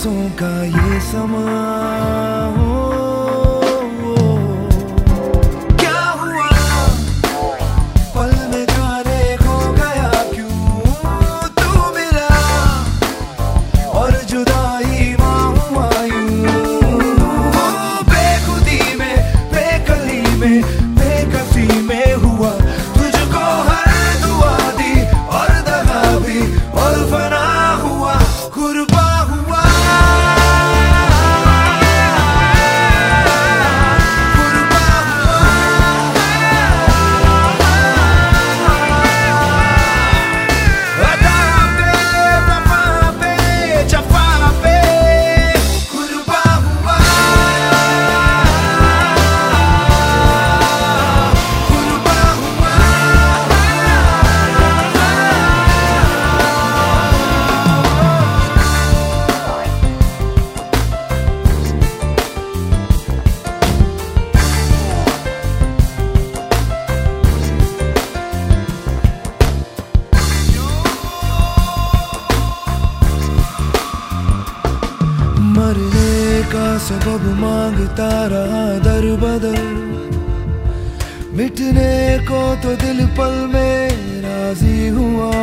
सांसों का ये समा हो। क्या हुआ पल में जाने खो गया क्यों तू मिला और जुदाई हुआ यूं। बेखुदी में बेकली में बेकफी में हुआ तुझको हर दुआ दी और दगा भी और फना हुआ कुर्बा हुआ। मरने का सबब मांगता रहा दर बदर, मिटने को तो दिल पल में राजी हुआ।